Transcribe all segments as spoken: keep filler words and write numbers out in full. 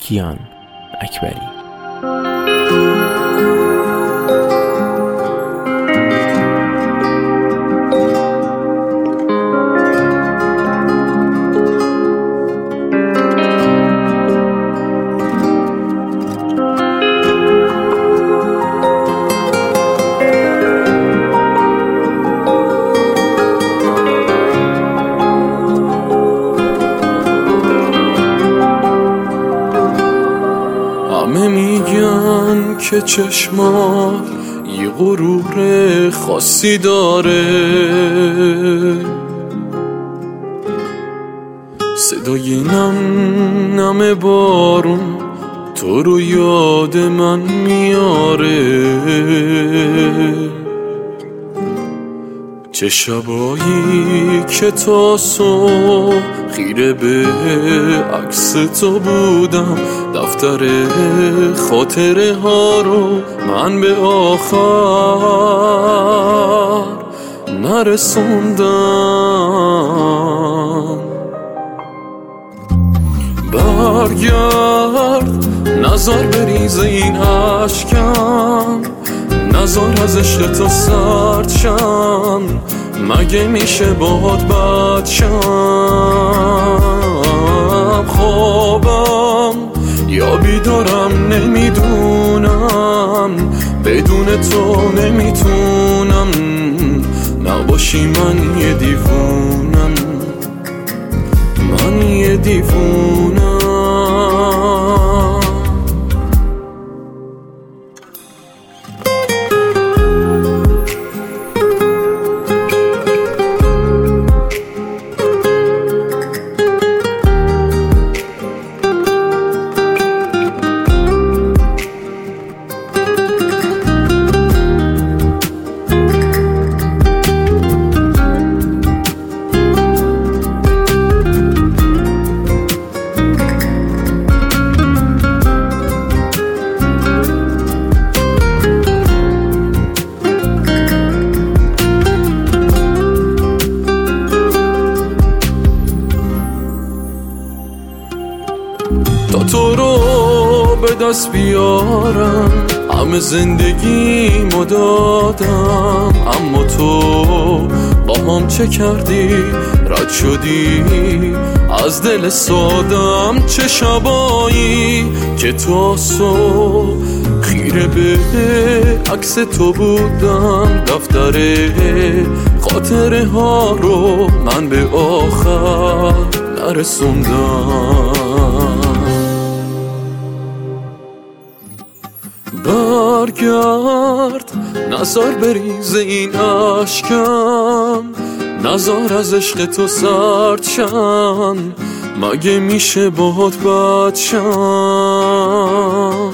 کیان اکبری. همه میگن که چشمات یه غرور خاصی داره، صدای نم نم بارون تو رو یاد من میاره. چه شبایی که تا صبح خیره به عکس تو بودم، دفتر خاطره ها رو من به آخر نرسوندم. برگرد نزار بریزه این عشقم، نزار از عشق تو سرد شم، مگه میشه باهات بد شم؟ خوابم یا بیدارم نمیدونم، بدون تو نمیتونم، نباشی من یه دیوونم، من یه دیوونم. تا تو رو به دست بیارم همه زندگیمو دادم، اما تو با هم چه کردی؟ رد شدی از دل سادم. چه شبایی که تا صبح خیره به عکس تو بودم، دفتر خاطره ها رو من به آخر نرسوندم. برگرد نزار بریزه این عشقم، نزار از عشق تو سرد شم، مگه میشه باهات بد شم؟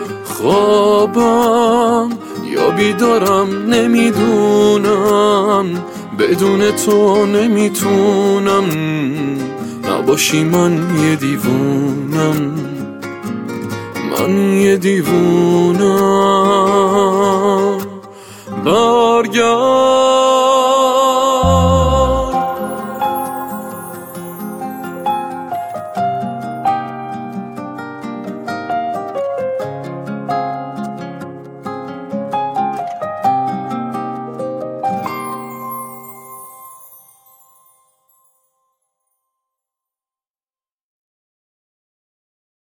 خوابم یا بیدارم نمیدونم، بدون تو نمیتونم، نباشی من یه دیوونم، من یه دیوونم. برگرد